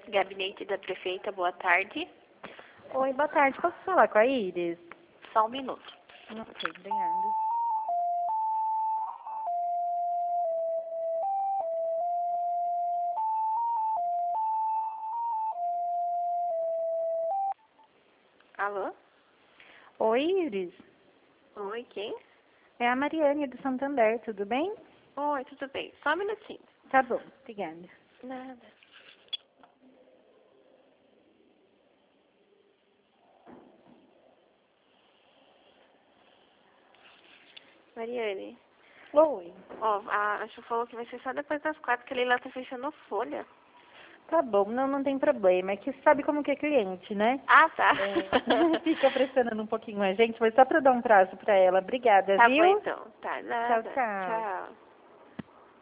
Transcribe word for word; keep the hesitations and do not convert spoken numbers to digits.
Gabinete da prefeita, boa tarde. Oi, boa tarde. Posso falar com a Iris? Só um minuto. Ok, obrigada. Alô? Oi, Iris. Oi, quem? É a Mariane do Santander, tudo bem? Oi, tudo bem. Só um minutinho. Tá bom, obrigada. Nada. Mariane, Oi. ó, a Chu falou que vai ser só depois das quatro, que ele lá tá fechando folha. Tá bom, não, não tem problema. É que sabe como que é cliente, né? Ah, tá. É, fica pressionando um pouquinho a gente, mas só pra dar um prazo pra ela. Obrigada, Tá bom viu? então. Tá, Tchau, nada. tchau. Tchau.